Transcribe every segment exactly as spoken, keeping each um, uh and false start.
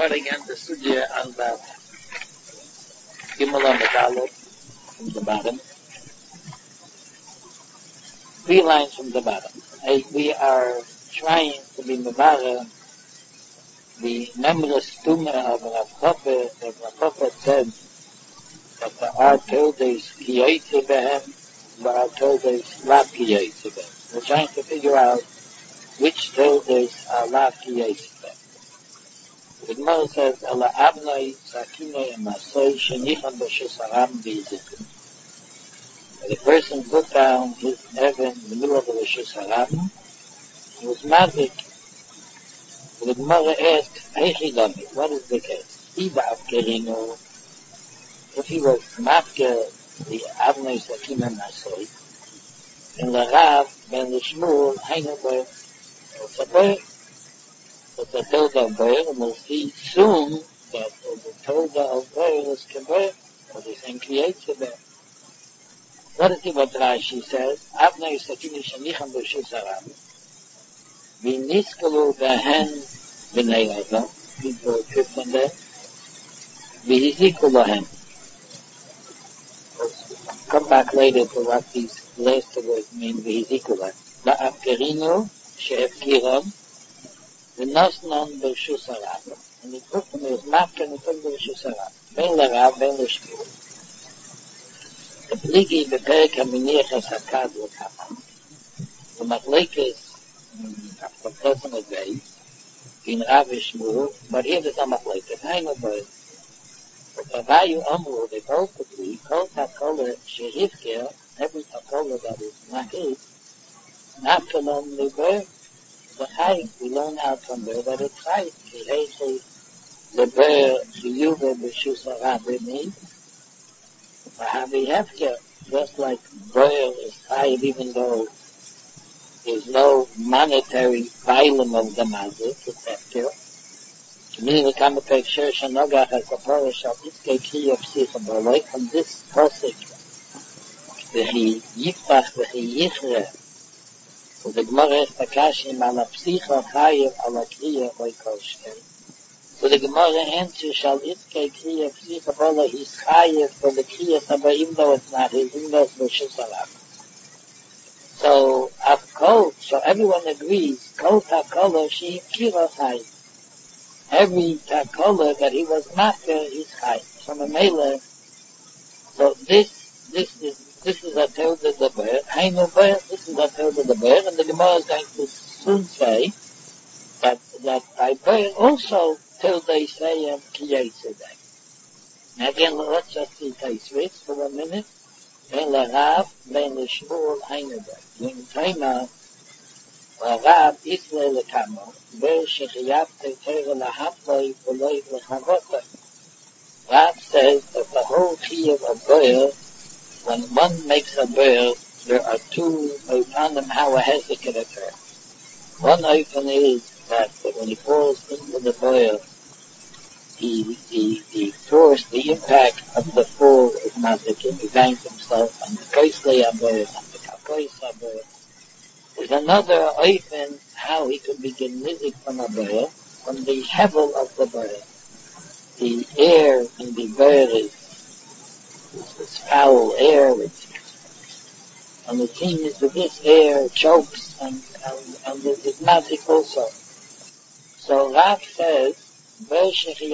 start again the studio on the Gimel Medalot from the bottom. Three lines from the bottom. As we are trying to be Mevara, the memorous tumor of Rav Chofet, that Rav Chofet said that there are Todes Kiyotze Behem, there are Todes Lav Kiyotze Behem. We're trying to figure out which Todes are Lav Kiyotze Behem. The Gemara says, Ela Abnai Sakinei Amasoi Shenichan B'Shus Aram V'Yizikim. The person put down his Evan in the middle of the Rishus Haram. He was magic. The Gemara asked, Heichidami, what is the case? Iba Avkerinu, if he was Mafke, the Abnei Sakinei Amasoi, and the Rav, Ben Lishmul, Heineber, it's a bird. It's a Toda of bird, and we'll see soon that the Toda of bird is Keber, or the same creates Keber. What is it what Rashi says? Abnei Sakinei Shenichan B'Shus Haram. V'niskalu behen b'nei Adam. People tripped on that. V'hiziku lahem. Come back later to what these last words mean. V'hiziku lahem. La'avkerinu she'evkiram. V'nosnon B'Shus Haram. And he took them, he was mafka and he took them B'Shus Haram. Ben l'Rav, ben l'Shmul. The Pligi בפרק המניח הסקד וכמה. במחלקת הפרופסון הזה, בין רב ושמור, but here there's a מחלקת, היינו בו. ובאיו אמרו, they both agree, כל תקולה שהבקר, every תקולה that is nahid, נפקלון לבר, וחי, we learn out from there that it's חי, כי היכי לבר חיובה בשוס הרע במי, Havi Hefker, just like Boyer is high, even though there's no monetary volume of the Mazik, it's Hefker. Meaning the Kametek Sher Shanogach has a Polish of Itzke Kriya Psicha Boloi, from this Kosik, Vehi Yifach, Vehi Yichre, so the Gemara is Takashim ala Psicha Chayev ala Kriya Oikoshken. So the Gemara answers, shall Itzke Kriya Psicha Bola, he's chayev for the Kriya Saba, even though it's not his, even though it's B'Shus Haram. So, of Kol, so everyone agrees, Kol Takola, she Kira chayev. Every Takola that he was master, he's chayev. So Mamela, so this, this is, this is a Teuda the Ber, Hainu Ber, this is a Teuda the Ber, and the Gemara is going to soon say that, that by Ber also, till they say um, Kiyetzedek. Now again, let's just see Taisvitz for a minute. Ben l'Rav, ben l'Shmul, Heineberg. When Taima, l'Rav, Israel l'Kamo, ber shechiyav te'tera l'hafloi, v'loi l'chavotoi. Rav says that the whole Chiyav of Boyer, when one makes a Boyer, there are two, we found them how a hezek can occur. One open is that when he falls into the boil, the, the, the force, the impact of the fall is mazikin. He bangs himself on the koisley aboil, on the kakois aboil. There's another open how he could begin nizik from a boil, from the hevel of the boil. The air in the boil is, is this foul air, it's, and the thing is that this air chokes and, and, and there's mazik also. So Rav says, the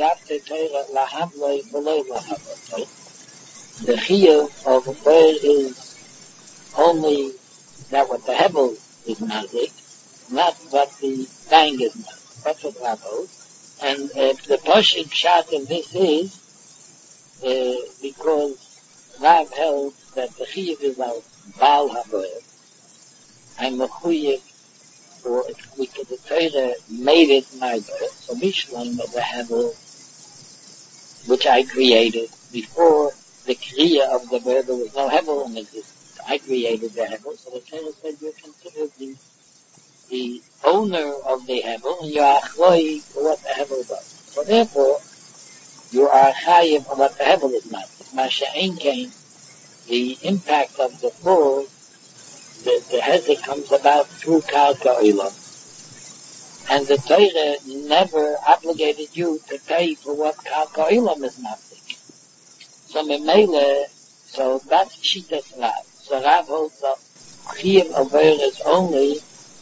Chiyuv of Ber is only that what the Hebel is mazik, not what the bang is mazik. That's what Rav holds. And uh, the Poshik shot in this is uh, because Rav held that the Chiyuv is al Baal HaBoyer. I'm a Chiyuv, or we could the Torah made it my birth. So Mishlam of the Hebel, which I created before the Kriya of the bird, there was no Hebel in existence. I created the Hebel, so the Torah said you're considered the, the owner of the Hebel, and you are Achloi for what the Hebel does. So therefore, you are Chayev for what the Hebel is not. Masha Einkein, the impact of the fall, the, the hezek comes about through Karka Olam. And the Torah never obligated you to pay for what Karka Olam is maftik. So Memele, so that's Shitas Rav. So Rav holds up Chiyuv Aver is only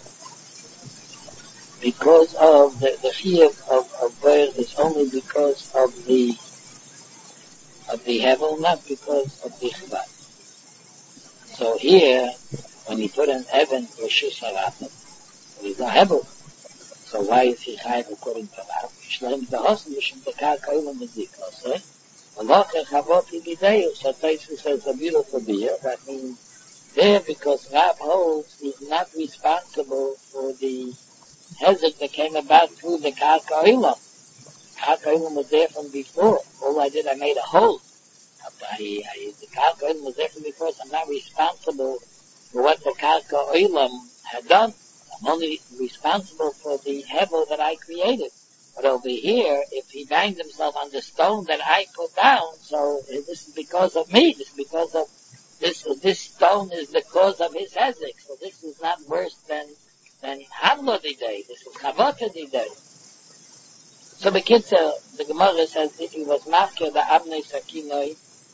because of the, the Chiyuv of Aver is only because of the of the Hevel, not because of the Chvat. So here, when he put an Evan for Shus HaRabim, he's a Hevel. So why is he Chayiv according to Rav? Shleim B'Hosen Mishum B'Kar Koilam B'Zikos, eh? Alocha Chavoti B'Deus, so Taisu says a beautiful beer, that means there, because Rav holds, he's not responsible for the hezek that came about through the Karka Olam. Karka Olam was there from before. All I did, I made a hole. I, I, the Karka Olam was there from before, so I'm not responsible for what the Karka Olam had done. I'm only responsible for the hevel that I created. But over here, if he banged himself on the stone that I put down, so this is because of me, this is because of This, this stone is the cause of his hezek, so this is not worse than, than Hamlo Didei, this is Chavota Didei. So the kids, uh, the Gemara says if he was mafkir the Abnei Sakinoi,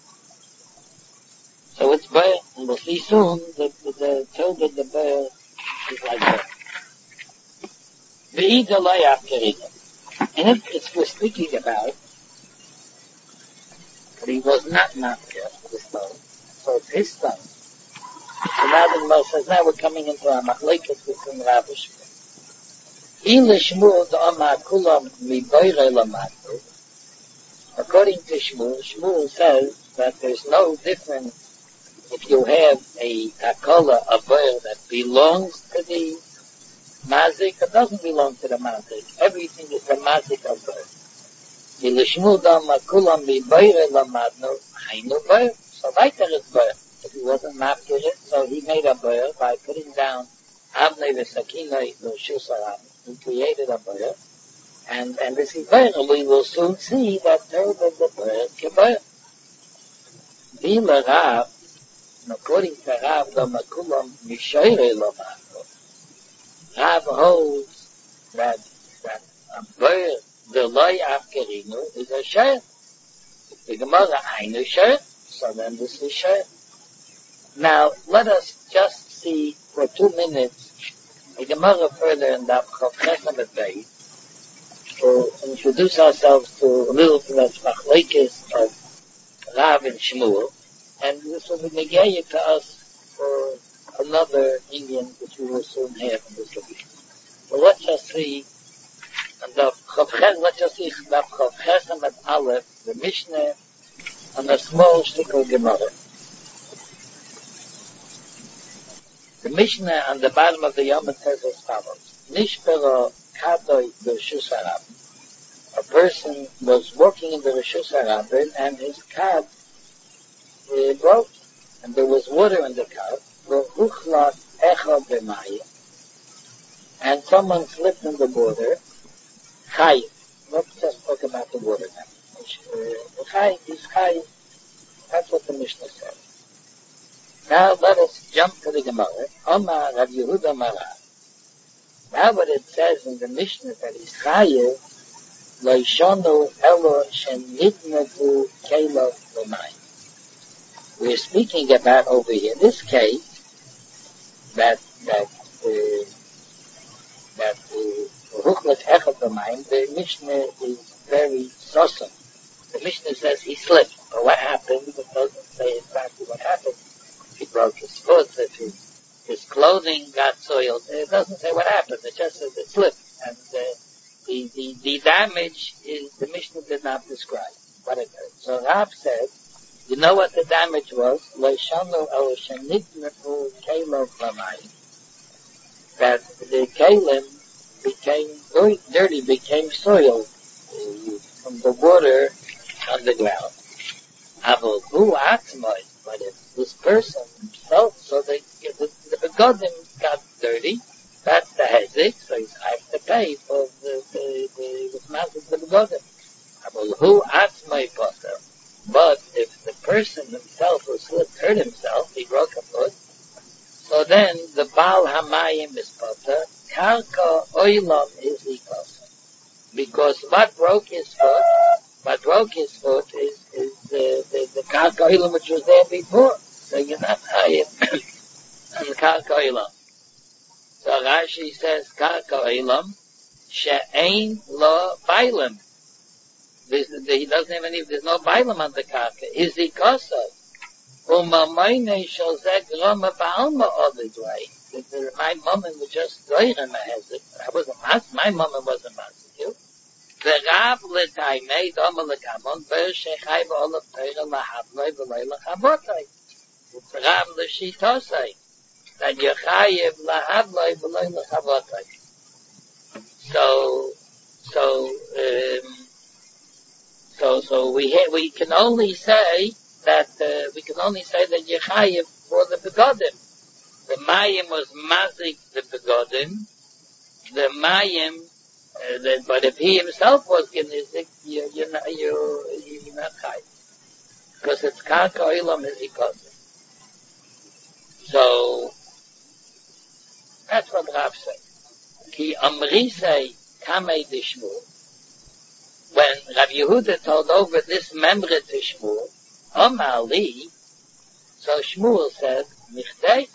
so it's Be'er, and we'll see soon that the, the told that the Be'er is like that. Ve'ida loy afkerina. And if it's we're speaking about, but he was not mafkir the stone. So it's his son. So now the Gemara says, now we're coming into a machlekes between Rav and Shmuel. Ile Shmuel d'Amar Kulam miBoirei Lamatu. According to Shmuel, Shmuel says that there's no difference if you have a takola, a boil that belongs to the mazik or doesn't belong to the mazik. Everything is the mazik of boil. Ile Shmuel d'Amar Kulam miBoirei Lamatu. Hainu boil. So later it's boil. If he wasn't mafkir it, so he made a boil by putting down Avnei v'Sakinoi v'Shus HaRabim. He created a boil. And, and this is boil. We will soon see that there was the boil ke boil. V'ila Rav, according to Rav, the Makulam Mishoirei Lomako. Rav holds that, that a boil, the loy afkerinu, is a shayr. The Gemara, Ainu shayr. So then this is shayr. Now, let us just see for two minutes a Gemara further in the Chofchesam Bay to introduce ourselves to a little bit of machlekes of Rav and Shmuel, and this will be negated to us for another Indian which we will soon have in this week. So let's just see and the Chofchesam, let's just see the Chofchesam at Aleph, the Mishnah, and a small shtickle Gemara. The Mishnah on the bottom of the Yom says as follows: Nishpero kadoi b'Reshus HaRabim. A person was walking in the Reshus HaRabim and his cab uh, broke, and there was water in the cab. V'uchlat echad b'mayim, and someone slipped in the water. Chayiv. Let's just talk about the water now. Chayiv is chayiv. That's what the Mishnah says. Now let us jump to the Gemara. Omar Rav Yehuda Marav. Now what it says in the Mishnah that is chayiv, lo yishonu elo shenitnatu kelo l'mayim. We're speaking about over here this case that that uh, that ruchlet echad l'mayim. The Mishnah is very sosom. The Mishnah says he slipped. But what happened? It doesn't say exactly what happened. He broke his foot, if his, his clothing got soiled. It doesn't say what happened. It just says it slipped. And uh, the, the, the damage is, the Mishnah did not describe what it is. So Rav said, you know what the damage was? That the kalim became dirty, became soiled uh, from the water on the ground. But if this person himself, so they, the, the begodim got dirty, that's the hezek, so he's have to pay for the, the, the, the amount of the begodim. But if the person himself who slipped hurt himself, he broke a foot, so then the Baal Hamayim is potter, karka oilam is ikosa. Because what broke his foot, what broke his foot is, is the, the, the karka oilam which was there before. So you're not higher on the karka oilam. So Rashi says karka oilam she'ein lo bailam. He doesn't have any, there's no bailam on the karka. Is ikosa. Umamayne shall zeg roma ba'alma ovid way. My mom was just doiren mahezik. I wasn't mas, my mom wasn't mazik. The Rav l'taimei doma l'kamon ber shechai ba'olav teira lahavloi v'loi lachavotoi. The Rav l'shitosai that yechayev lahavloi v'loi lachavotoi. So, so, um, so, so we ha- we can only say that uh, we can only say that yechayev for the begodim. The Mayim was mazik the begodim. The Mayim, uh, the, but if he himself was genizik, you, you're not, you, you're not high. Because it's karka oilam is ikosa. So, that's what Rav said. Ki amri say, kamei dishmu. When Rav Yehuda told over this membre to Shmuel, Omar li, so Shmuel said, Michtei.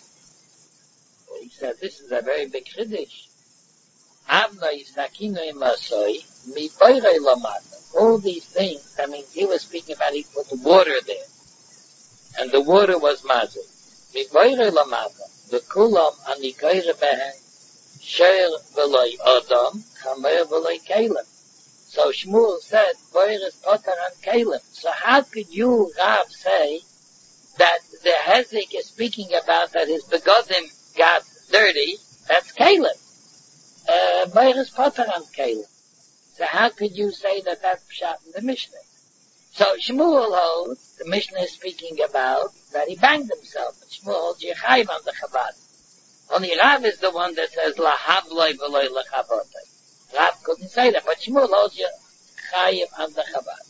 He said, this is a very big chiddush. Avna yisakino imasoi, mi boirei lamata. All these things, I mean, he was speaking about he put the water there. And the water was mazik. Mi boirei lamata. The kulam anikoire behen, sher v'loi odom, chamer v'loi kelim. So Shmuel said, boir is potter and kelim. So how could you, Rav, say that the Hezik is speaking about that his begodim got dirty? That's kelim. Uh, boir is potter and kelim. So how could you say that that's pshat in the Mishnah? So Shmuel holds, the Mishnah is speaking about that he banged himself. And Shmuel holds Yechayev on the Chabad. Only Rav is the one that says lahavloi v'loi lachavotoi. Rav couldn't say that, but Shmuel holds Yechayev on the Chabad.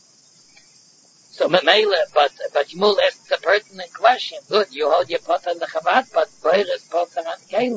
So Mele, but but Shmuel asks a pertinent question. Good, you hold your pot on the Chabad, but boir is potter on kelim.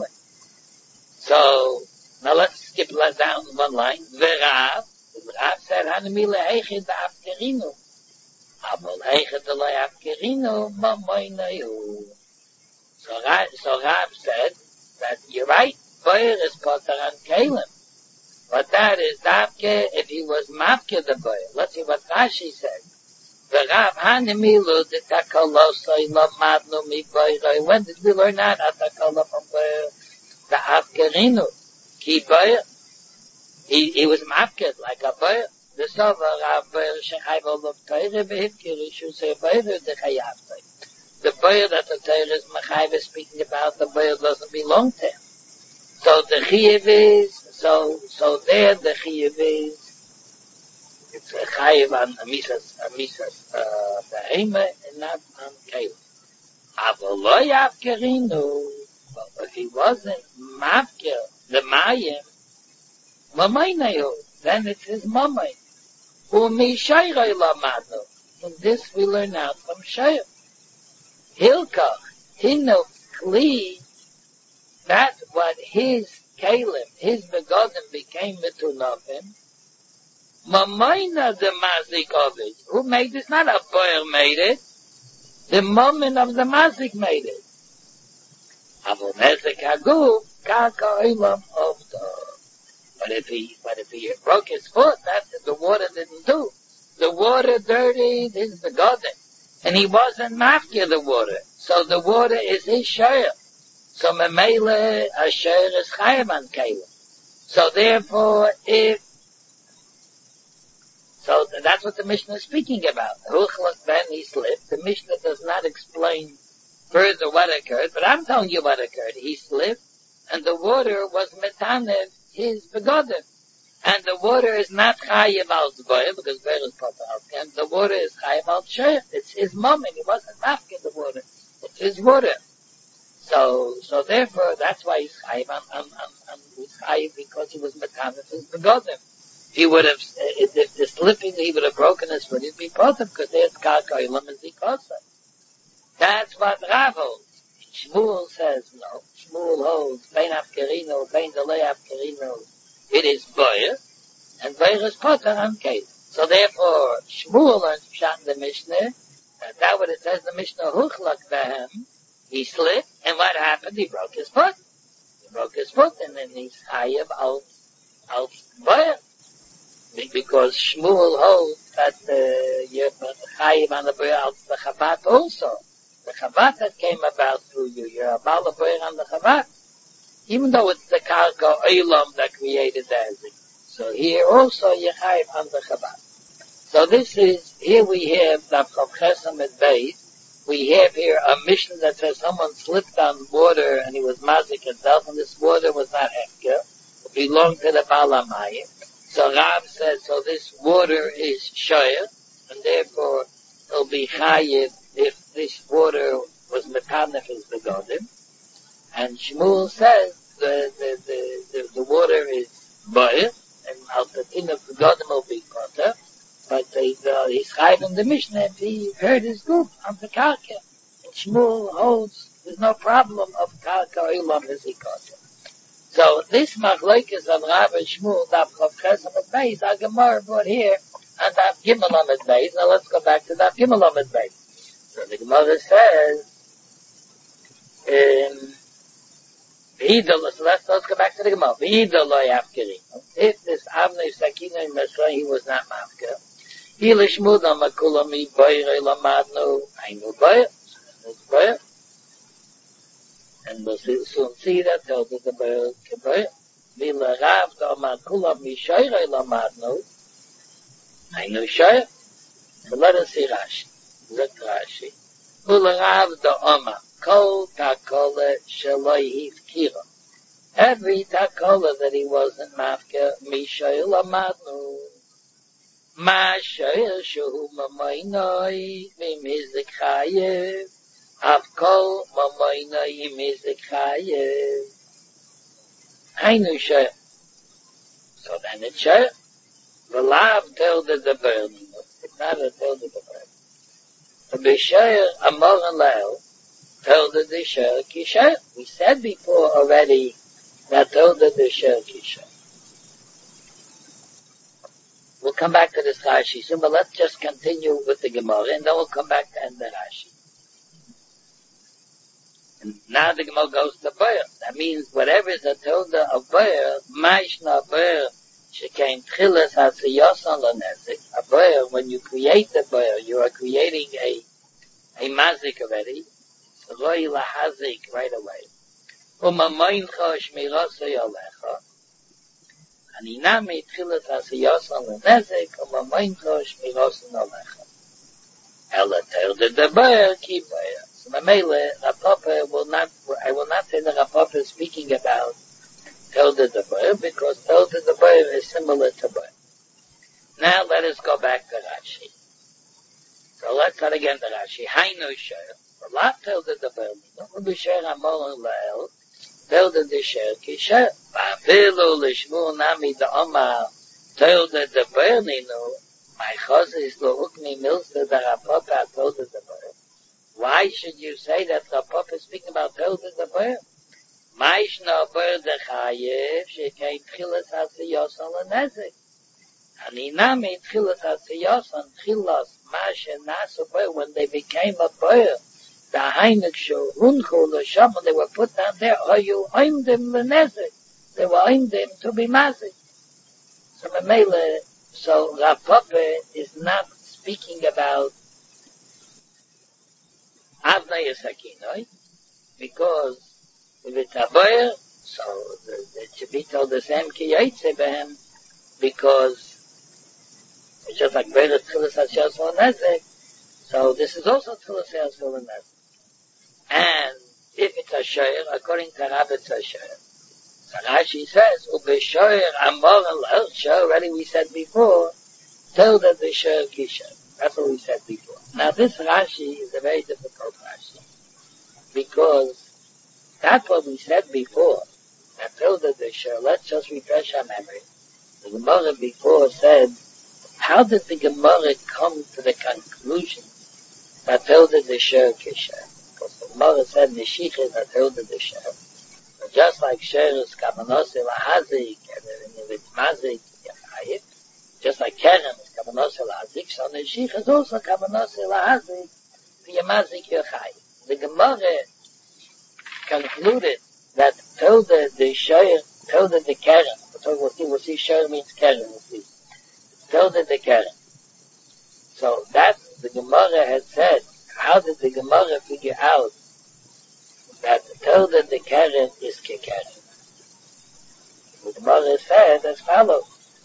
So now let's skip down one line. V'Rav, Rav said, "Hanami le'echid ha'afkerinu, abol echid le'afkerinu mamoineu." So Rav, so Rav said that you're right. Boir is potter on kelim, but that is dafke if he was mafke the boir. Let's see what Rashi said. V'Rav hanimilu the takolosoi lamadnu mi boiroi. When did we learn that? Atakola from boir the afkerinu. Ki boir. He, he was mafked like a boir. The Sova Rav boir shechai v'olav teire v'hivkir. Should say boir the chayavtoi. The boir that the Torah is Machai is speaking about, the boir doesn't belong to him. So the Chiyev is, so, so there the Chiyev is, it's a Chayev on Amisas, Amisas, uh, Behema, and not on Kelim. Avoloi Avkerinu, but if he wasn't Mavker, the Mayim, Mamaynehu, then it's his Mamay. Umi Shayroi Lamadu. And this we learn out from Shayr. Hilkach, Hinu, Kli, that's what his Kalim, his begodim became Metunavim. Mamayna the Mazik of it. Who made this? Not a boy made it. The moment of the Mazik made it. Avonezek Haguf, Kaka Ilam of the. But if he, but if he broke his foot, that's the water didn't do. The water dirtied his begodim. And he wasn't mafkir the water. So the water is his share. So memele asher is chayim on kelim. So therefore, if so, that's what the Mishnah is speaking about. Ruchlach ben he slipped. The Mishnah does not explain further what occurred, but I'm telling you what occurred. He slipped, and the water was metanev his begodim. And the water is not chayiv al zboyer, because boyer is potter al kem. The water is chayiv al sheikh. It's his mom, and he wasn't mafkin the water. It's his water. So, so therefore, that's why he's chayiv on, on, on, on he's chayiv because he was metanev his begodim. He would have, if, if the slipping, he would have broken his foot, he'd be potter, because there's karka ilam and zikosa. That's what Rav holds. Shmuel says no. Shmuel holds, Bein Afkerino, Bein Delay Afkerino, it is Boyer, and Boyer is Potter on Kate. So therefore, Shmuel learns Pshat in the Mishnah, and that what it says in the Mishnah, Huchlak Behem, he slipped, and what happened? He broke his foot. He broke his foot, and then he's Chayev al, al Boyer. Because Shmuel holds that uh, you're Chayev on the Boyer al the Chabad also. The Chabad that came about through you, you're a Baal Boyer on the Chabad. Even though it's the Karka Olam that created the Ezik. So here also you're Chayev on the Chabad. So this is, here we have the Chav Chesam at Beis. We have here a mission that says someone slipped on water and he was mazik himself, and this water was not hefker. It belonged to the Baal HaMayim. So Rav says, so this water is shoyer, and therefore it'll be chayiv if this water was metanef his begodim. And Shmuel says the the the the, the water is boyer, and al tatin of begodim will be potter. But he's, uh, he's chayiv in the Mishnah if he heard his group on the karka. And Shmuel holds there's no problem of karka olam as he calls it. So this machlokes of Rav and Shmuel, Daf Chav Chesam at Beis, our Gemara brought here, and Daf Gimel Amud Beis. Now let's go back to Daf Gimel Amud Beis. So the Gemara says, um, so let's, let's go back to the Gemara. If this Avnei Sakina in Mesra, he was not mafka. He lishmud on makulami boyer lamadnu, I know boyer, it's boyer. And we'll soon see that tells us the boyer keboyer. Vila Rav to makulami shoyer lamadnu, I know shoyer. So let us see Rashi. Look Rashi. Vila Rav to Oma, kol takola shaloi hivkira. Every takola that he wasn't mafka, mi shoyer lamadnu. Ma shoyer shehu mamoinoi mimizik chayev. Av kol mamoinoi mimizik chayev. Hainu shoyer. So then it's shoyer. The lav told the burning. It's not a told the burning. The shoyer amor and leo told the shoyer ki shoyer. We said before already that told the shoyer ki shoyer. We'll come back to this Rashi soon, but let's just continue with the Gemara, and then we'll come back to end the Rashi. And now the Gemara goes to Boyer. That means whatever is a Tilda of Boyer, Maishna Boyer, Shekain Tchilas Hatziyosan L'Nezik. A Boyer, when you create the Boyer, you are creating a, a Mazik already. Roi Lahazik right away. Umamoincha Shmirasa Yolecha. And inami tchilas hasiyosan l'nezek, u'mamoincha shmirosan alecha. Ela telde de boyer ki boyer. So Mamele, Rapapa will not, I will not say that Rapapa is speaking about telde de boyer, because telde de boyer is similar to boyer. Now let us go back to Rashi. So let's start again to Rashi. Hainu shoyer. The lot telde de boyer, no b'sher amol l'el, telde de sher ki sher. Va'afilu l'shmul nami da'oma telde de boyer ninu, my chazis lo ukmi milsa da Rapapa telde de boyer. Why should you say that Rapapa is speaking about telde de boyer? Ma'ishna boyer de chayev, shekein tchilas hatziyosan l'nezik. Ani nami tchilas hatziyosan, tchilas ma'ashe nasu boyer, when they became a boyer, the Heinik Shu, Hunchu, the Shabbat, they were put down there, or you aimed them the Nezik. They were aimed them to be Mazik. So Mamele, so Rapapa is not speaking about Avnei Sakinoi, because if it's a boyer, so it should be told the same Ki Yaitse Behem, because it's just like Beir Tchilas HaShas Nezik. So this is also Tchilas HaShas Nezik. And if it's a shoyer, according to Rav, it's a shoyer. So Rashi says, Ubeshoyer amor al shoyer, already we said before, tell that the shoyer kisher. That's what we said before. Now this Rashi is a very difficult Rashi, because that's what we said before. That tell that the shoyer, let's just refresh our memory. The Gemara before said, how did the Gemara come to the conclusion that tell that the shoyer kisher? Because the Gemara said, Neshich is that tell that the shoyer. Just like Sheretz Kavanose Lahazik, and with Mazik, Yachayit, just like Keren is Kavanose Lahazik, so Neshich is also Kavanose Lahazik, the Mazik Yachayit. The Gemara concluded that told the, the Sheretz, told the Keren, we'll see, we'll see Sheretz means Keren, we'll see. Told the Keren. So that the Gemara had said, how did the Gemara figure out that told the Keren is Kekeren? The Gemara said as follows.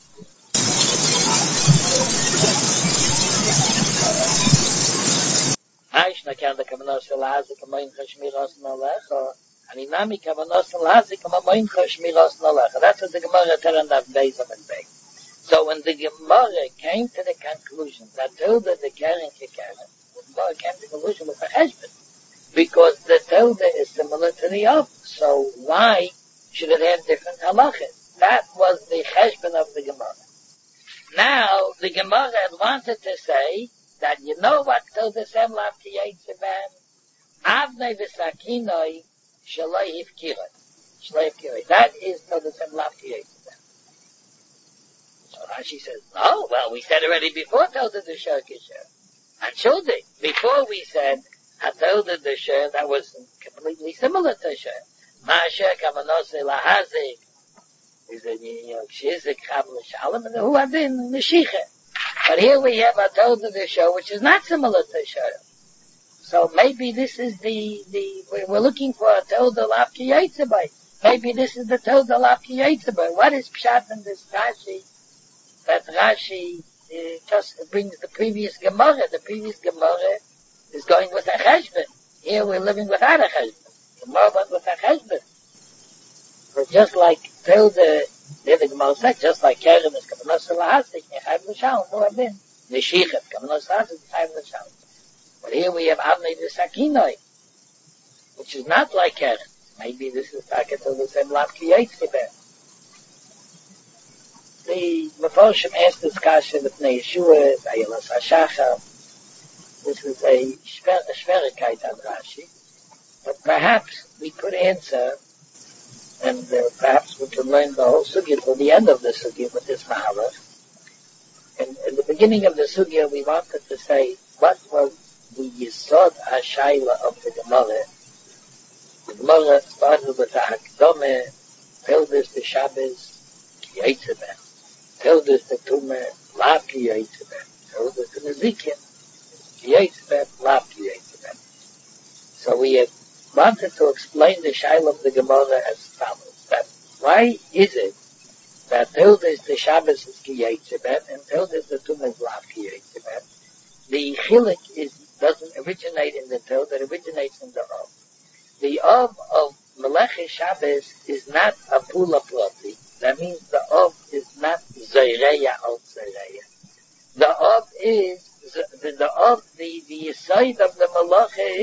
Aishna kan the Kavanos Lazik Amoin Chashmiras Nalecha, and Inami Kavanos Lazik Amoin Chashmiras Nalecha. That's what the Gemara turned up days of and day. So when the Gemara came to the conclusion that Tilda the Keren Kekeren, the Gemara came to the conclusion with a Cheshbon, because the Tilda is similar to the Of. So why should it have different halachas? That was the Cheshbon of the Gemara. Now, the Gemara had wanted to say that you know what Tilda Sem Lav Kiyetzeben, Avnei V'Sakinoi Shaloi Hivkiroi. Shaloi Hivkiroi. That is Tilda Sem Lav Kiyetzeben. So Rashi says, no, well, we said already before Tilda the Sher Kisher. And showed it. Before we said, I Tilda the Sher, that was completely similar to Sher. Ma'asher Kavanose Lahazik. Is a Shizik Chav L'Shalom, and who had been Neshicha. But here we have a Tilda the Sher, which is not similar to Sher. So maybe this is the, the, we're looking for a Tilda Lav Kiyetzebay. Maybe this is the Tilda Lav Kiyetzebay. What is Pshat in this Rashi? That Rashi uh, just brings the previous Gemara. The previous Gemara is going with a Cheshbon. Here we're living without a Cheshbon. Gemara went with a Cheshbon. But just like Tilda, the Gemara said, just like Keren is Kavanos Lahasik, Nechav L'Shalom, who have been Neshichet, Kavanos Lahasik, Nechav L'Shalom. But here we have Avnei V'Sakinoi, which is not like Keren. Maybe this is like the same Lav Kiyetzeben. The Mefarshim asked this kasha with Pnei Yeshua, Ayelas HaShachar. This is a Shverikait on Rashi. But perhaps we could answer, and uh, perhaps we could learn the whole sugya till the end of the sugya with this mahalach. And in the beginning of the sugya, we wanted to say what was the Yisod HaShaila of the Gemara. The Gemara started with the Hakdome, Tildas the Shabbos, Kiyetzeben. Tildas the Tumah, Lav Kiyetzeben. Tildas the Nezikin, Kiyetzeben, Lav Kiyetzeben. So we had wanted to explain the Shaila of the Gemara as follows. That why is it that Tildas the Shabbos is Kiyetzeben and Tildas the Tumah is Lav Kiyetzeben? The Chilik is, doesn't originate in the Tilda, it originates in the Av. The Av of Melech Shabbos is not a Pula Ploti. That means the Av is not Zayreya al Zayreya. The Av is, the, the Av, the, the side of the Malacha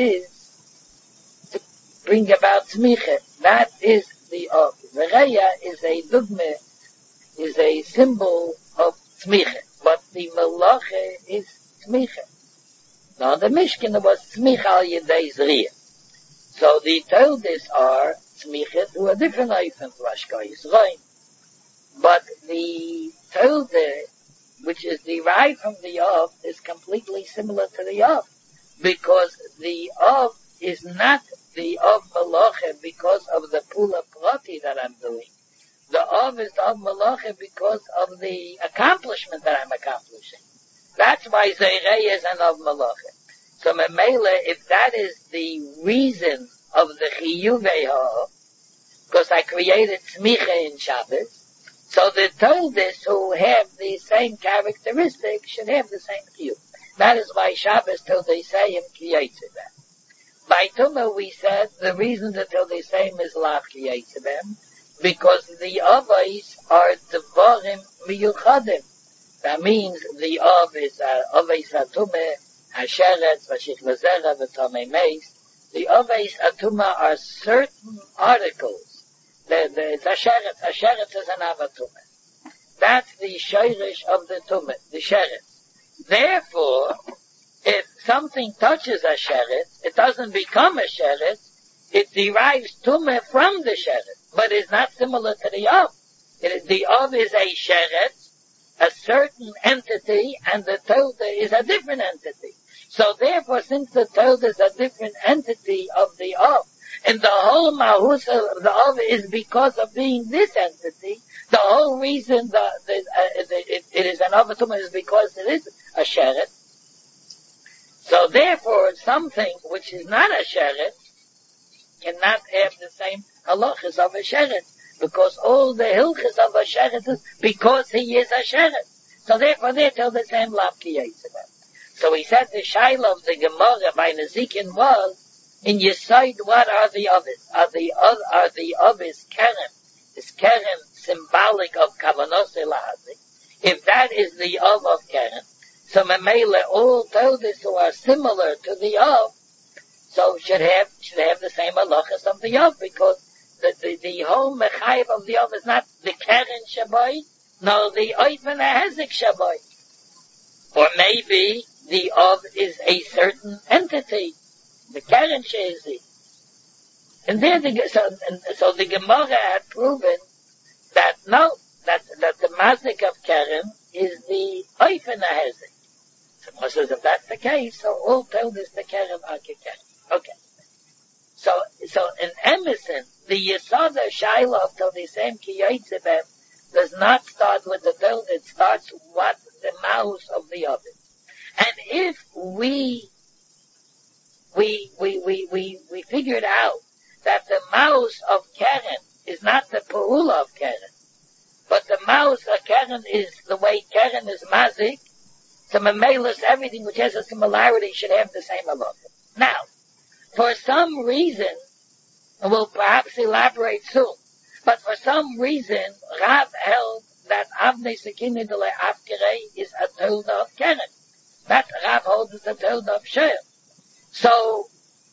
is to bring about Tzmicha. That is the Av. Zayreya is a dugme, is a symbol of Tzmicha. But the Malacha is Tzmicha. Now the Mishkan was Tzmicha al Yedei Zriyah. So the Tildas are Tzmicha to a different item, Lashka Yisrael. But the Tilda, which is derived from the Av, is completely similar to the Av. Because the Av is not the Av Malacha because of the Pula Prati that I'm doing. The Av is the Av Malacha because of the accomplishment that I'm accomplishing. That's why Zeirei is an Av Malacha. So Memele, if that is the reason of the Chiyuvei Ha'av, because I created Tzmicha in Shabbos, so the Tildas who have the same characteristics should have the same Chiyuv. That is why Shabbos Tildas say him Kiyetzeben. By Tumah we said the reason the Tildas say him is Lav Kiyetzeben, because the Avos are Devarim Miyuchadim. That means the Av is uh, Avos HaTumah, Hasheretz, Vashich Lazera, V'Tamei Meis. The Avos HaTumah are certain articles. The, the, it's Hasheretz. Hasheretz is an Avatumah. That's the Sheirish of the Tumah, the Sheretz. Therefore, if something touches Hasheretz, it doesn't become a Sheretz, It derives tumah from the sheret, but is not similar to the Av. It, the Av is a sheret, a certain entity, and the Toda is a different entity. So therefore, since the Toda is a different entity of the Av, and the whole mahus of the Av is because of being this entity, the whole reason the, the, uh, the it, it is an Avatumah is because it is a sheret. So therefore, something which is not a sheret cannot have the same halachas of a sheret, because all the hilchas of a sheret is because he is a sheret. So therefore, they tell the same lavki yitzvah. So he said the shaila of the Gemara by Nezikin was, in Yesod, what are the others? Are the are the others keren? Is keren symbolic of kavanos elahazik? If that is the of of keren, so Mamela all told us who are similar to the of, so should have should have the same halachas of the of, because the the, the whole mechayev of the of is not the keren shabai, nor the oifen ahezik shabai. Or maybe the of is a certain entity, the keren shezi. And there the so, and, so the Gemara had proven that no, that that the mazik of keren is the oifen ahezik. So if that's the case, so all told us the keren are keren. Okay. So, so in Emerson, the Yesod Shaila of the same Kiyotzebem does not start with the told, it starts what the mouse of the oven. And if we, we, we, we, we, we figured out that the mouse of keren is not the Pa'ula of keren, but the mouse of keren is the way keren is mazik, so Memelis, everything which has a similarity should have the same halacha. Now, for some reason, and we'll perhaps elaborate soon, but for some reason, Rav held that Avnei Sekine Dele Afkirei is a Tolda of Keren. That Rav holds is a Tolda of Sher. So,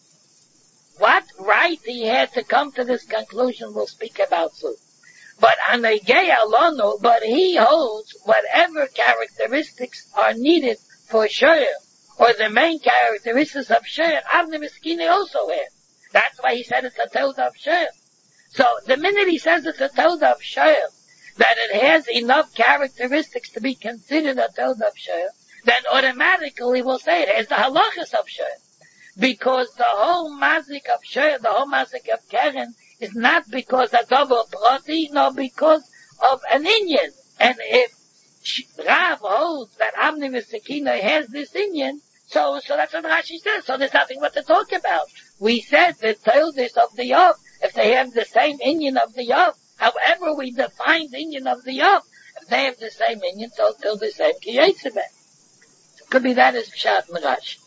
what right he had to come to this conclusion we'll speak about soon. But Anegei Alono, but he holds whatever characteristics are needed for Sher, or the main characteristics of Sher, Avnei Sekine also had. That's why he said it's a Tolda of Sher. So the minute he says it's a Tolda of Sher, that it has enough characteristics to be considered a Tolda of Sher, then automatically we'll say it has the halachas of Sher. Because the whole mazik of Sher, the whole mazik of Keren, is not because a double prati, nor because of an Inyan. And if Rav holds that Avnei Sekine has this Inyan, so, so that's what Rashi says. So there's nothing what to talk about. We said the Toldas of the Yov, if they have the same Inyan of the Yov, however we define the Inyan of the Yov, if they have the same Inyan, so till the same Kiyetzebeh. So could be that is Pshat Mirash.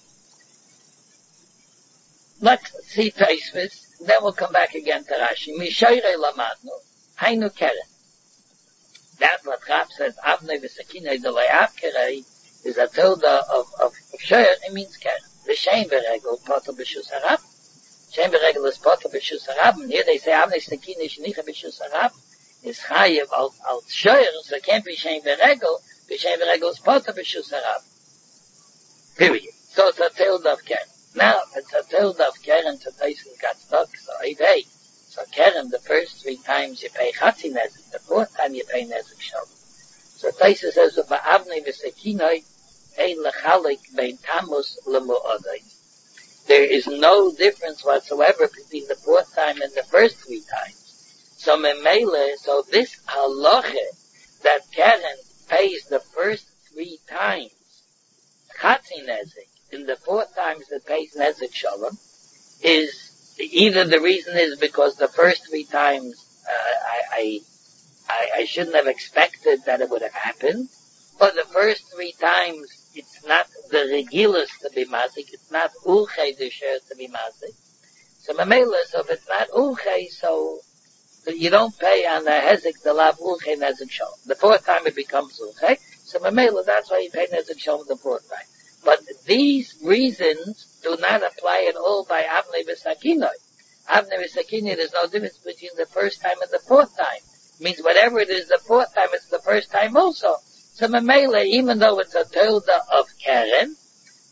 Let's see Tosfos, then we'll come back again to Rashi. Mishoyrei lamadnu, hainu keren. That's what Rav says, Avnei v'Sekine Dele Afkirei is a Tolda of, of, of Sher, it means keren. The Shem Beregel, Potter B'Shus Harab. Shem Beregel is Potter B'Shus Harab. And here they say, Avnei Sekine is Nicha B'Shus Harab. Is Chayev al, al Sher, so it can't be Shem Beregel. The Shem Beregel is Potter B'Shus Harab. Period. So it's a Tolda of keren. Now, it's a Tolda of keren, so Tosfos got stuck, so I pay. So keren, the first three times you pay Chatzi Nezik, the fourth time you pay Nezik Shalom. So Tosfos says, Avnei v'Sekine ein lechalik bein tamus lemu'odai. There is no difference whatsoever between the fourth time and the first three times. So memele, so this halacha that keren pays the first three times Chatzi Nezik, in the fourth times that pays Nezik Shalom, is either the reason is because the first three times uh, I, I I shouldn't have expected that it would have happened, or the first three times it's not the regulus to be mazik, it's not ulchei the share to be mazik. So mamela, so if it's not ulchei, so you don't pay on the hezik the lav ulchei nezik shalom. The fourth time it becomes ulchei, so mamela, that's why you pay nezik shalom the fourth time. But these reasons do not apply at all by Avnei v'Sekine. Avnei V'Sekine, there's no difference between the first time and the fourth time. It means whatever it is the fourth time, it's the first time also. So Memele, even though it's a Tolda of Keren,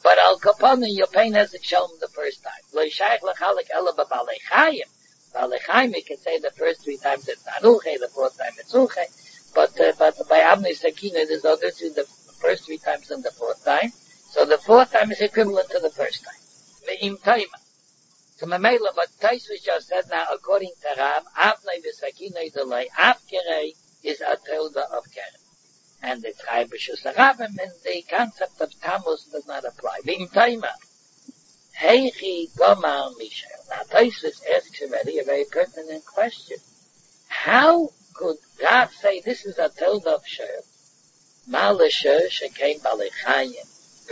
But al kaponim, you're paying Nezek Shalom the first time. Lo yishayich l'chalik ela b'balei chayim. Balei chayim, you can say the first three times it's not uche, the fourth time it's uche. But, uh, but by Avnei Sakina, there's other two, the first three times and the fourth time. So the fourth time is equivalent to the first time. Me'im taima. So Mamela, but Taisvish just said now, according to Rav, Avnei v'Sakina delay, Avkerei is a Tilda of Keren. And the Tzchai B'Shus HaRabim, and the concept of Tammuz does not apply. Me'im taima. Heichi Gomar Mishael. Now Taisvish asks already a very pertinent question. How could Rav say this is a Tilda of Sher? Malesher Shekein Balechayim.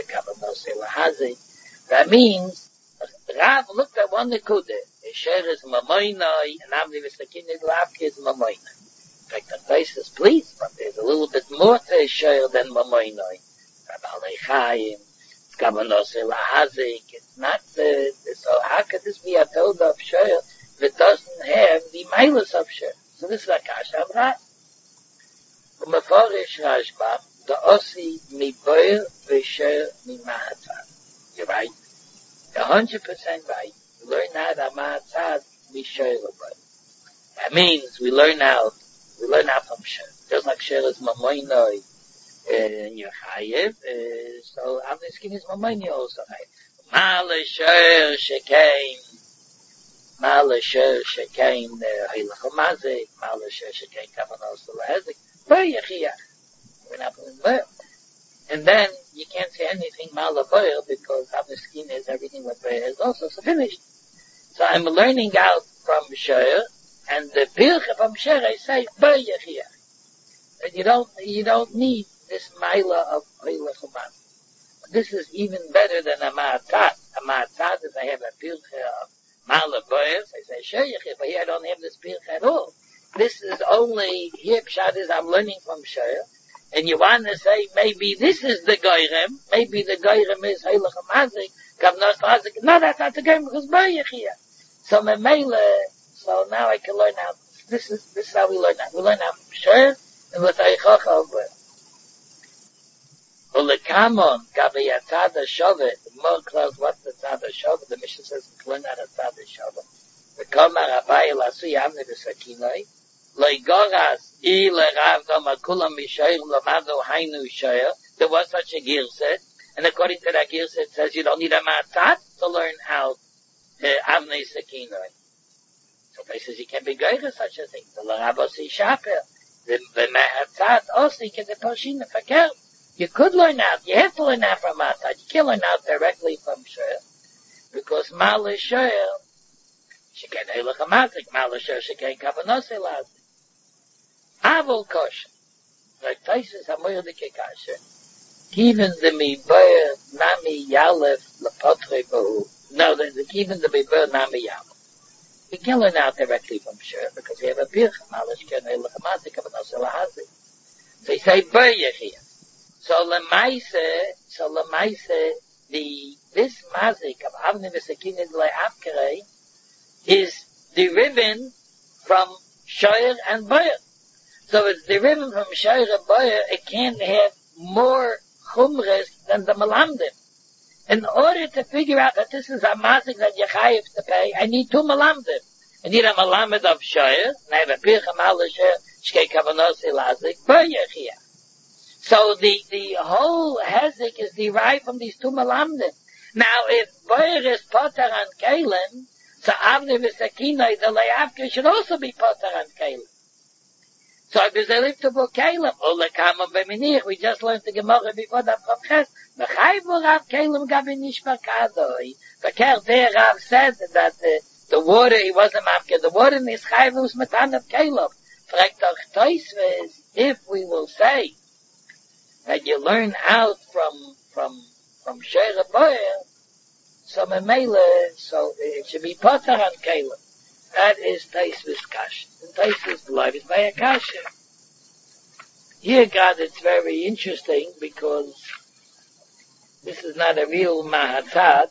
That means, Rav looked at one Nekude. Sher is Mamoinoi, and Avnei v'Sakin is Lavke is Mamoinoi. In fact, the place is pleased, but there's a little bit more to Sher than Mamoinoi. Balechayim, Kavanos Elahazik, it's not the, so how could this be a Tilda of Sher if it doesn't have the Milas of Sher? So this is a Kasha of Rav. Umeforish Rashbam, the Osi mi boir v'sher mi mahatzad. You're right. You're one hundred percent right. We learn how that mahatzad mi sher boir. That means we learn out, we learn out from sher. Just like sher is mamoinoi, uh, you're chayiv, uh, so Avnei Skin is mamoinoi also chayiv. Ma'ale sher shekein, ma'ale sher shekein, hilach umazik, ma'ale sher shekein kavanos lehezik, boyachiyach. And then you can't say anything malaboyer because Avnei Skin is everything what Boyer is also so finished. So I'm learning out from Sher, and the Pirche from Sher I say Boyer here. And you don't you don't need this Maila of Oilech Uman. This is even better than a Ma'atzad. A Ma'atzad is I have a Pirche of Malaboyer, so I say Sher Yechir, but here I don't have this Pirche at all. This is only here Pshat is I'm learning from Sher. And you want to say, maybe this is the Goyrem, maybe the Goyrem is Heilach HaMazik, Kavnos HaMazik. No, that's not the Goyrem, because Bayach here. So Memele, so now I can learn out, this is, this is how we learn out. We learn out from Sher, and with Eichocha of Bayach. Ulekamon, Gabi Yatzad HaShovet, more close, what's the Tzad HaShovet? The Mishnah says, we learn out of Tzad HaShovet. V'komar Abai Lasu Yavne V'Sakinoi, Leigoras ile Rav Doma Kulam Mishair Lamado Hainu Shair. There was such a girset, and according to that girset, it says you don't need a matzat to learn out uh, Avnei Sakinoi. So they says you can't be great at such a thing. The Larabosi Shaper, the the matzat also can the Poshina Fakel. You could learn out. You have to learn out from matzat. You can't learn out directly from Shair because Malish Shair she can't Heilach HaMazik. Malish Shair she can't Kavanos Elazik. Avol kosher. Like Taisus Hamoyer de Kekasher. Even the Miber Nami Yalef Lepotre Bahu. No, the, the, even the Miber Nami Yalef. We can learn out directly from Sher because we have a Birch. Malish Ken Heilach HaMazik Kavanos Elazik. So you say Bayach here. So Lemaise, so Lemaise, the, this Mazik of Avnei v'Sakin Idlei Avkerei is deriven from Shoyer and Bayach. So it's derived from Shoyer and Bayach, it can't have more chumres than the Malamdim. In order to figure out that this is a Mazik that you chayiv to pay, I need two Malamdim. I need a Malamed of Shoyer, and I have a Pircha Malasher, Shkei Kavanos Elazik, Bayach here. So the, the whole Hezek is derived from these two Malamdim. Now, if Bayach is Potter and Kalim, so Avnei v'Sakinoi, the Le'avke should also be Potter and Kalim. So if there's a lift to book Kalim, Ole Kamon B'Minich, we just learned the Gemara before that from Ches, V'chayv Rav Kalim Gabi Nishbar Kadoi. Verkehr there Rav said that the, the water, he wasn't Mavke, the water in his Chayv was Matan of Kalim. Fragt doch Toisves, if we will say that you learn out from, from, from Sher Boyer, so Memele, so it should be Potter and Kalim. That is Taisvis Kasha. And Taisvis B'Leiv is by a Kasha. Here, God, it's very interesting because this is not a real Mahatzad.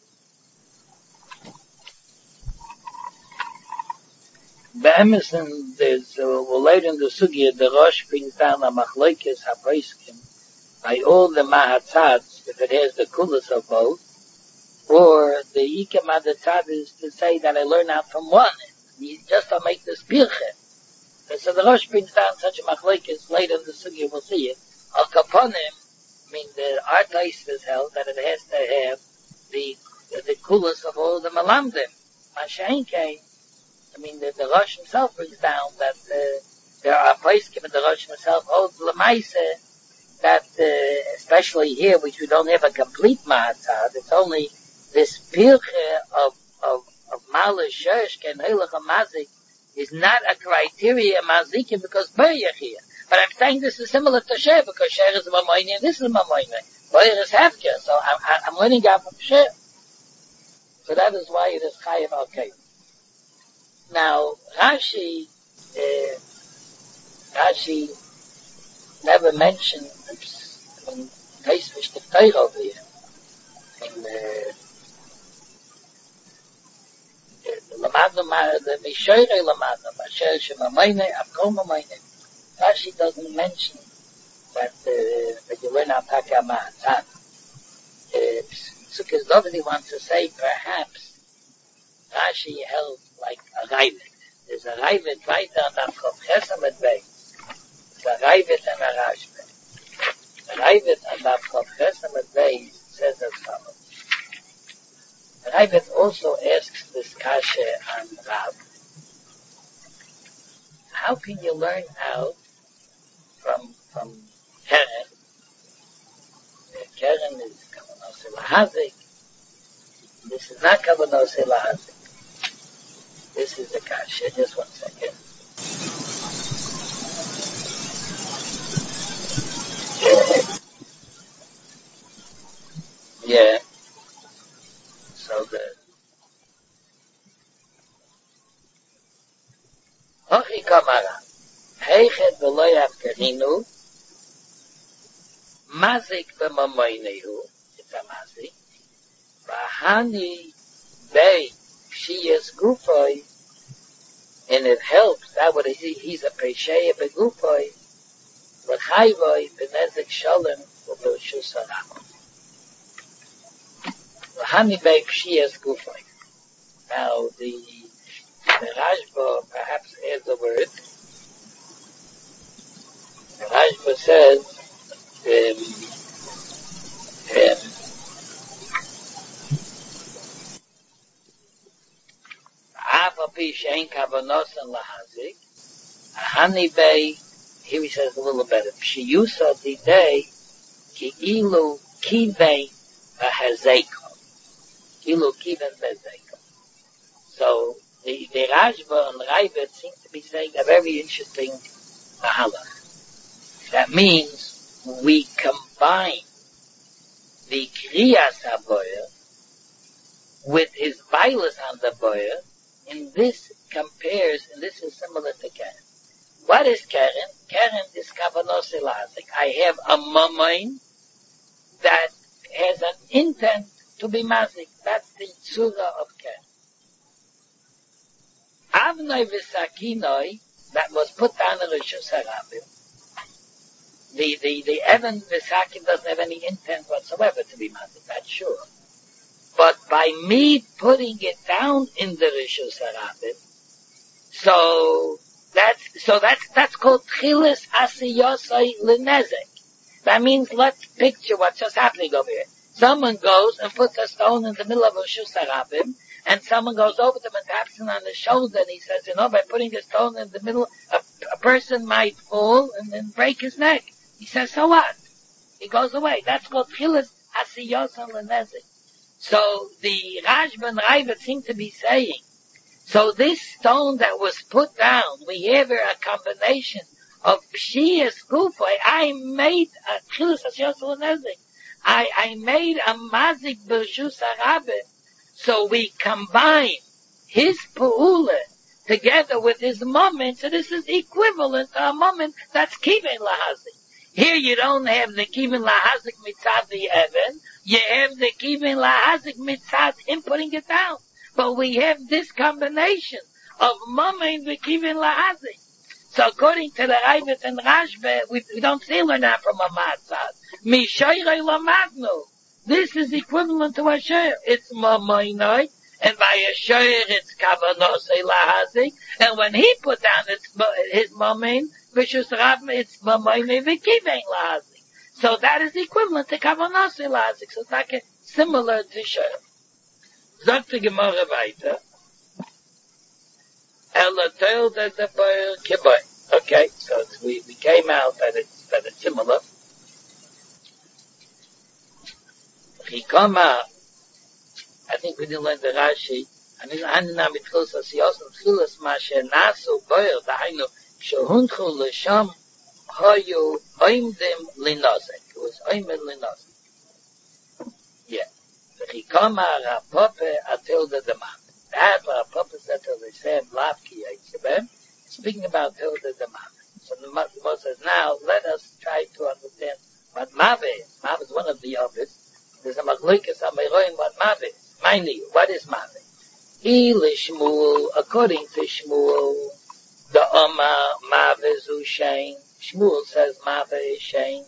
Be'emerson, there's, uh, we'll later in the Sugya, the Rosh brings down a Machlokes HaPoskim by all the Mahatzads, the if it has the coolest of both, or the Ikem Adatzad is to say that I learn out from one. You just to make this Pirche. So the Rosh brings down such a machlekes later in the Sugya, we'll see it. Al Kaponim, I mean, the Artais is held that it has to have the the coolest of all the Malamdim. Mashenke, I mean, the, the Rosh himself brings down that uh, there are places given the Rosh himself holds Lamaise, that uh, especially here, which we don't have a complete Ma'atzad, it's only this Pirche of of of Malish Sherish Ken Hilach Mazik is not a criteria Mazikim because Bayach here. But I'm saying this is similar to Sher because Sher is Mamoyne and this is Mamoyne. Bayach is Hefker, so I'm, I'm learning out from Sher. So that is why it is Chayav al Kayim. Now, Rashi, uh, Rashi never mentioned, I mean, Taisvish the Torah over here. In, uh, Lamadno ma, the Mishoire Lamadno, Masher Shemamayne, Avkom Mamayne. Rashi doesn't mention that, uh, that you learn out Taka Ma'atzad. Sukkot nobody wants to say, perhaps, Rashi held like a Raivet. There's a Raivet right on that Chav Chesam at Bay. It's a Raivet and a Rashbe. The Raivet on that Chav Chesam at Bay says as follows. Raivet also asks this kasha on Rav. How can you learn out from from Keren? Keren is Kavanos Elahazik. This is not Kavanos Elahazik. This is the kasha. Just one second. Yeah. Yeah. So the Hochi Kamara Heichet V'lo Yafkerinu Mazik B'mamoynehu. It's a mazik. V'hani Bei Shiyas Gufoi, and it helps. That would he, he's a Pesheya Begufoi L'chayvoi B'nezik Shalom V'B'Rishus Harabah. V'hani Bei Shiyas Gufoi. Now the the Rashba perhaps adds a word. The Rashba says, um, um, Afapi she'en kavanos and lahazik, ahani bei, here he says a little better, P'shiyusa didei, ki ilu kivein v'hazeko. Ilu kivein v'hazeko. So, the, the Rashba and Raivet seem to be saying a very interesting mahalach. That means we combine the Kriyas HaBoyer with his Bailas on the Boyer, and this compares, and this is similar to Keren. What is Keren? Keren is Kavanos Elazik. I have a Mamain that has an intent to be Mazik. That's the Tzura of Keren. Avnoi v'sakinoi, that was put down in Rishus Harabim. The, the, the Evan v'sakin doesn't have any intent whatsoever to be mazik, that's sure. But by me putting it down in the Rishus Harabim, so that's, so that's, that's called Tchilis Asiyosai L'nezek. That means let's picture what's just happening over here. Someone goes and puts a stone in the middle of Rishus Harabim, and someone goes over to him and taps him on the shoulder, and he says, you know, by putting the stone in the middle, a, a person might fall and then break his neck. He says, so what? He goes away. That's called Tchilas Asiyos L'nezik. So the Rashba and Raivet seem to be saying, so this stone that was put down, we have here a combination of Pshiyas Gufay. I made a Tchilas Asiyos L'nezik. I, I made a Mazik B'Rishus Harabim. So we combine his pu'ula together with his moment, so this is equivalent to a moment that's kivin lahazik. Here you don't have the kivin lahazik mitzad the Evan, you have the kivin lahazik mitzad him putting it down. But we have this combination of moment the kivin lahazik. So according to the Raivet and Rashba, we, we don't say learn that from a matzad. Mishoyrei lamadnu. This is equivalent to Asher. It's Mamoinoi, and by Asher it's Kavanosei Lahazik, and when he put down its, his Mamoin, Bishus Rav, it's Mamoinoi Vikivein Lahazik. So that is equivalent to Kavanosei Lahazik. So it's like a, similar to Asher. Sagt die Gemara weiter. Ella told that the boy kiboy. Okay, so it's, we, we came out that it's, that it's similar. He come out, I think we didn't learn the Rashi, and in Hanina Mitchus Asiyosam Tchilas Mashe Nasu Boyer, Dahainu, Shohunchu L'Sham Hoyu Oimdim Linozek. It was Oimdim Linozek. Yeah. He come out, Rapope Atilda Demam. That Rapope said to the same Lavki Yitzibem, speaking about Tilda Demam. So the Moshe says, now let us try to understand what Mave is. Mave is one of the obvious. There's a Machlokas Ameroim what Mave is. Mind you, what is Mave? Eli Shmuel, according to Shmuel, the Oma Mave Zu Shein. Shmuel says Mave is Shein.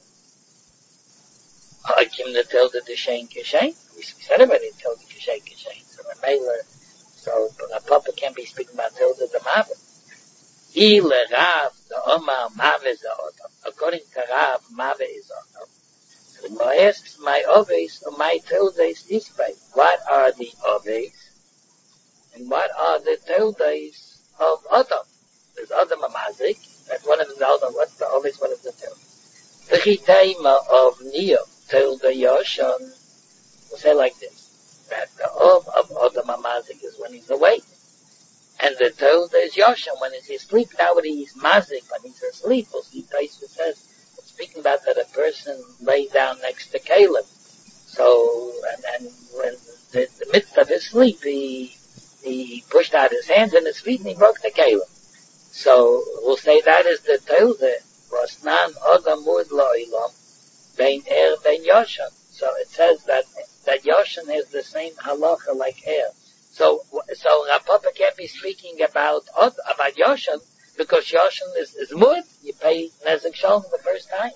Hakim the Tilda the Shein Kishein. We said already Tilda Kishein Kishein. So the Mailer, so the Papa can't be speaking about Tilda the Mave. Ile Rav, the Oma Mave is the Odom. According to Rav, Mave is Odom. So the asks, my Oves or my Tildes this way. What are the Oves? And what are the Tildes of Odom? There's Odom Amazik. That's one of the Odom. What's the Oves? What is the Tildes? The Chitema of Neo, Tilda Yoshon, we'll say like this. That the Ov of Odom Amazik is when he's awake. And the Tilda is Yoshon when he's asleep. Now when he's Mazik, when he's asleep, we'll see Taisa says, speaking about that a person lay down next to Caleb. So, and, and when the, the midst of his sleep, he, he pushed out his hands in his feet and he broke the Caleb. So, we'll say that is the Tilda, was nan Odom Mud Lo'ilam, Bein Er, Bein Yoshon. So it says that, that Yoshon is the same halacha like Er. So, so Rapapa can't be speaking about, about Yoshon, because Yoshon is, is mud, you pay Nezek Shalom the first time.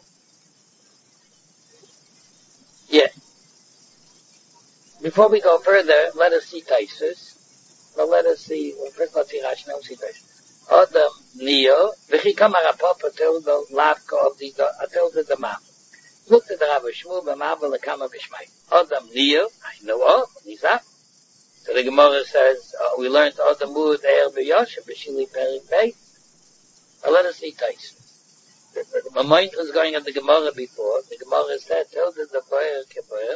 Yeah. Before we go further, let us see Taisus. Well, let us see, well, first let's see Rashi, now we'll see Taisus. Adam Neo, V'chikam HaRapapa Tildo Lavko of the, Tildo the Mav. Look at the Rabbi Shmuel, B'Mav L'kama B'Shmai. Adam Neo, I know of, he's up. So the Gemara says, uh, we learned Adam Mud Er B'Yosha, B'Shili Perik Beit. Well, let us see Tais. My mind was going at the Gemara before. The Gemara said, tell the Boyer Keboyer,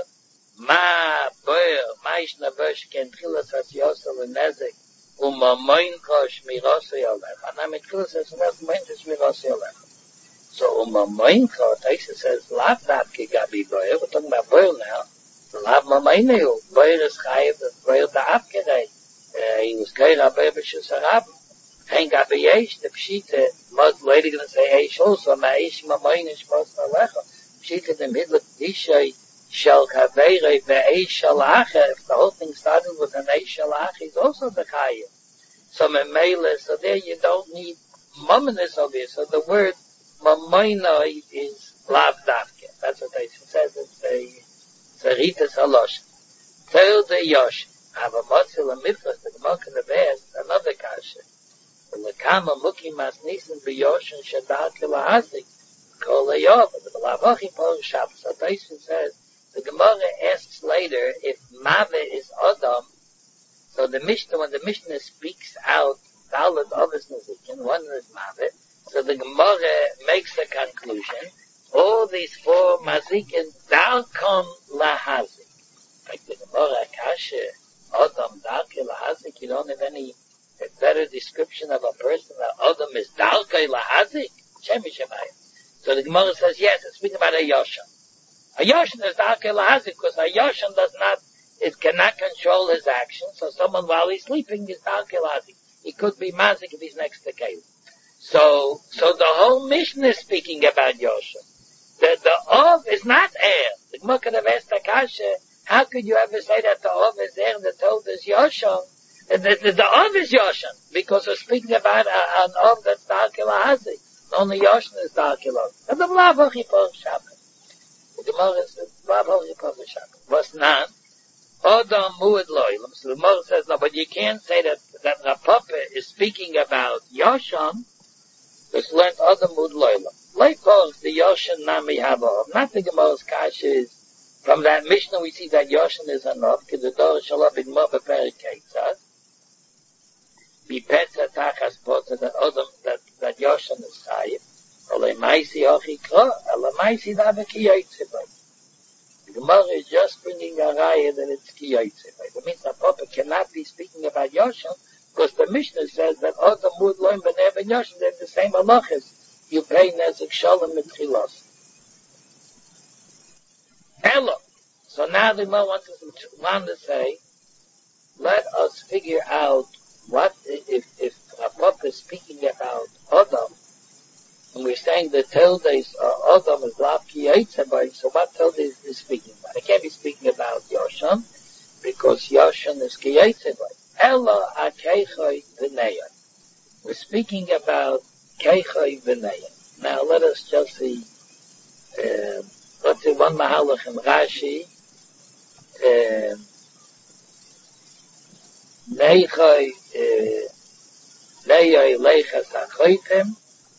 Ma Boyer, Ma Ishna Bosh Ken Tchilas Hasyosel and Nezek, Uma Moin Kosh Mirosei Olech. And I'm at Tchilas Hasyosel Moin Kosh Mirosei Olech. So Uma Moin Kosh, Taisa says, Lav Davke Gabi Boyer. We're talking about Boyer now. Lav Ma Moineu. Boyer is Chayiv, Boyer Da'avkerei. He was Koyer HaBoyer B'Shus HaRabim. Hein Gabi Yesh, the Pshita, most later going to say Eish also, Ma Eish Ma Moinish Mos Nalecha. Pshita the Midlet Dishay Shel Kaveire Ve'eish Shel Acher. If the whole thing started with an Eish Shel Acher, he's also the Chayiv. So Memele, so there you don't need Mominus over here. So the word Mamoinoi is Lav Davke. That's what they says. It's a, it's a Ritas Halosh. Tell the Yosh. Have a Motzil and Mifras, the Gemok in the Bears, another Kasha. Lekama muki mas nisen b'yoshin shadar kilahazik kol hayov. The Malavachi Por Shabbos. So Taisa says the Gemara asks later if Mave is Adam. So the Mishnah, when the Mishnah speaks out Dalet Ovis Nezikin, one is Mave. So the Gemara makes a conclusion. All these four Mazikin Dalkon Lahazik. Like the Gemara Kasha Adam Dalke Lahazik. You don't have any a better description of a person that Adam is Dalkai Lahazik? Shemi Shemayim. So the Gemara says, yes, it's speaking about a Yoshan. A Yoshan is Dalkai Lahazik because a Yoshan does not, it cannot control his actions. So someone while he's sleeping is Dalkai Lahazik. He could be Mazik if he's next to Caleb. So, so the whole mission is speaking about Yoshan. The, the Ov is not air. The Gemara could have asked Akasha, how could you ever say that the Ov is air and the told is Yoshan? The, the, the Ov is Yoshan, because we're speaking about a, an Ov that's Dalkai Lahazik. Only Yoshan is Dalkai Lahazik. And the Malavachi Por Shabbos. The Gemara is the Malavachi Por Shabbos. Muad Loilam. So the Gemara says, no, but you can't say that, that Rav Papa is speaking about Yoshan, because learned other Muad Loilam. Like those, the Yoshan Nami Hava. Not the Gemara's Kasha is, from that Mishnah we see that Yoshan is enough, because the Dor Shalom in Mobba Perikeitzad. Be Petza Tachas Potza, that other, that, that Yoshan is Sayyid. Ole Maisi Ochikra, Ole Maisi Davaki Yitzibay. The Gemara is just bringing a raya that it's Ki Yitzibay. That means that Papa cannot be speaking about Yoshan, because the Mishnah says that other Mud Loim B'nei Ben Yoshan, they're the same halachas. You pay Nezek Shalom and Tchilos. Hello. So now the Gemara wants to, want to say, let us figure out what, if, if Papa is speaking about Adam, and we're saying the Tildes are Adam is Lav Ki Yitzibay, so what Tildes is, is speaking about? It can't be speaking about Yoshan, because Yoshan is Ki Yitzibay. Ella Akeichai V'neya. We're speaking about Keichai V'neya. Now let us just see, uh, let's see one Mahalach in Rashi, uh, Neichai, uh, Neichai Leichas Achoitem,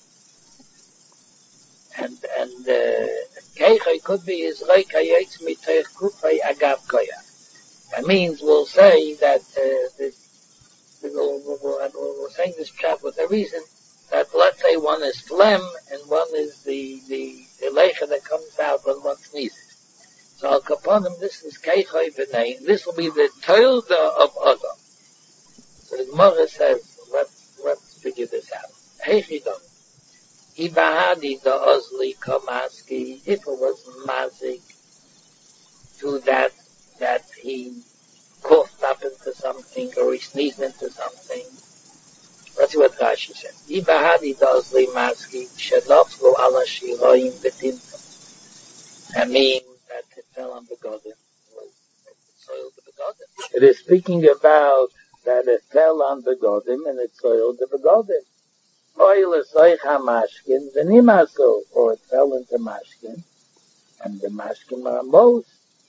and, and, uh, Keichai could be is Reika Yetz Miteich Kufay Agav Koya. That means we'll say that, uh, this, we'll, we'll, we'll, we're saying this chap with a reason that let's say one is phlegm and one is the, the, the leicha that comes out when one sneezes. So Al Kaponim, this is Keichai V'nei, this will be the Toilda of Adam. So the Gemara says, let's, let's figure this out. Heichidon. Ibahadi da Ozli Kamaski, if it was mazik to that, that he coughed up into something or he sneezed into something. Let's see what Rashi says. Ibahadi da Ozli Maski, Shedoflu ala Shiroim Betintam. That means that it fell on the Godim, was soiled the Godim. It is speaking about that it fell on the Godim and it soiled the Godim. Oil is like Hamashkin, the Nimaso, or it fell into Mashkin, and the Mashkin are most.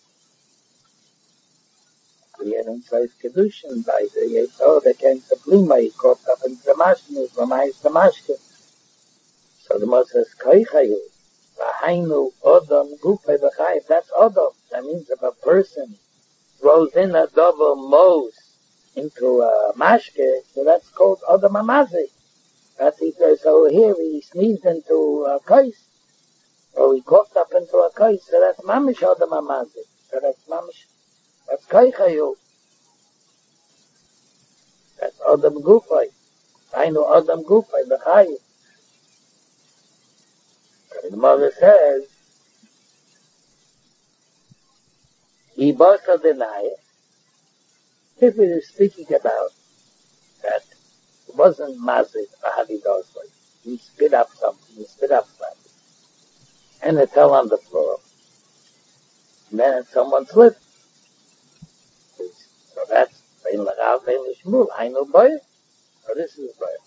We had inside Kedushin by the Yetzor, they came to Plima, he caught up into the Mashkin, he reminds the Mashkin. So the Moshe says, Kaichayu, Vahainu, Odom, Gupe, Vachayev, that's Odom. That means if a person throws in a double mose into a Mashke, so that's called Odom Amazi. That's he says, so here he sneezed into a kais, or he coughed up into a kais, so that's mamish Adam Amazi. So that's mamish, that's Kaichayu. That's Adam Gufay. I know Adam Gufay, B'chayu. The mother says, he basa deny it. If it is speaking about that, it wasn't mazik, Ahadidosway. He spit up something, he spit up something. And it fell on the floor. And then someone slipped. So that's, Bein Lagav, Bein Lishmul, I know boy. So this is boy.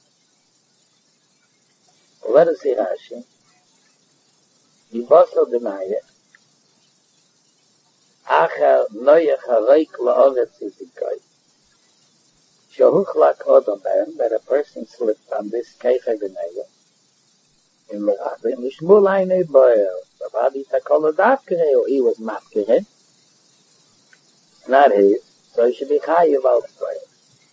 So let us see Rashi. He also deny it. Achel noyach hareik la'oretz izikai. Shahuchlak odom ben, that a person slipped on this keichai v'neya. In l'rabim, l'shmul aynei boel. Bavadi takol adavkerei, he was mafkerei. Not his. So he should be chayiv al boel.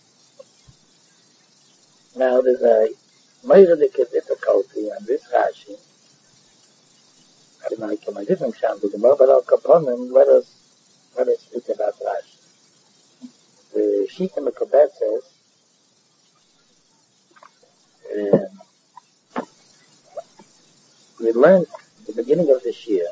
Now there's a meirudike difficulty on this Rashi. I don't know, I can make different sound with the more, but I'll Kaponim, let us, let us speak about Rashi. The Shita Mekobet says, uh, we learned at the beginning of this year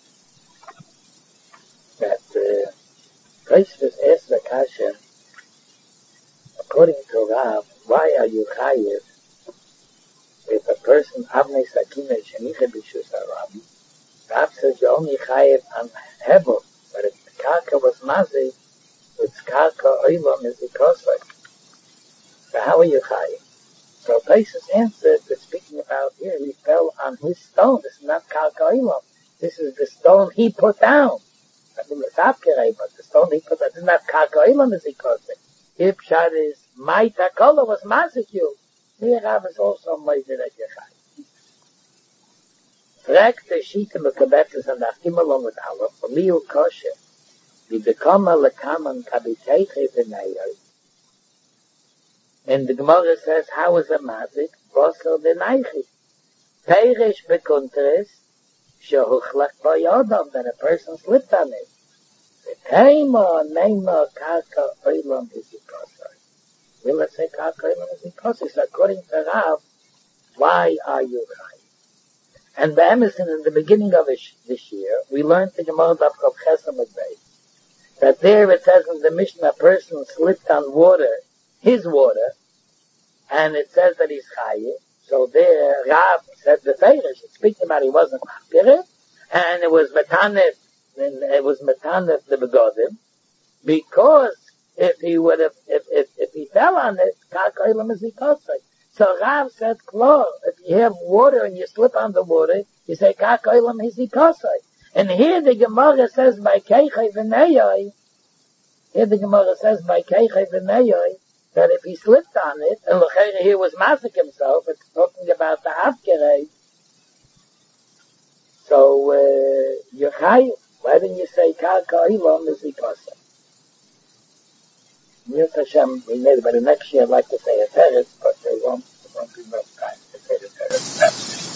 that uh, Tosfos asked the Kasha, according to Rav, why are you chayiv if a person avnei sakina shenicha b'shus harabi? Rav says you're only chayiv on hebel, but if the karka was mazi, it's karka oilom is the kosvay. So how are you chayiv? So Tosfos answered that speaking about here, he fell on his stone. This is not karka oilom. This is the stone he put down. I mean, it's Afkerei, but the stone he put, that didn't have Karkoilam as he calls it. If Shad is, my Takola was Masikyu. Here Rav is also Moidir at Yechai. Fragt the Shita Mekabetes and Achimolom with Allah, for Liu Kosher, wie bekomme lekaman kabiteiche v'neyoi. And the Gemara says, how is a mazik? Bosel v'neichi. Peirish bekunteres, shehuchlach b'yodam, that a person slipped on it. V'teima neima karka oilam hizikosai. Will it say karka oilam hizikosai? So according to Rav, why are you chai? And the Emerson, in the beginning of this year, we learned the Gemara of Chav Chesam Advei, that there it says in the Mishnah, a person slipped on water, his water, and it says that he's chayiv. So there, Rav said the Feirish, it's speaking about he wasn't mafkir, and it was metanef, and it was metanef the begodim, because if he would have, if, if, if he fell on it, karkoilam is ikosai. So Rav said, Klo, if you have water and you slip on the water, you say karkoilam is ikosai. And here the Gemara says by Keichai v'neyoi, here the Gemara says by Keichai v'neyoi, that if he slipped on it, and L'cheira here was Masik himself, it's talking about the Afkerei, so, uh, you're Chayiv. Why didn't you say Karka Ilom is Ikosai? Yes, Hashem, we made it, but the next year I'd like to say a Teretz, but they won't, there won't be enough time to say the Teretz.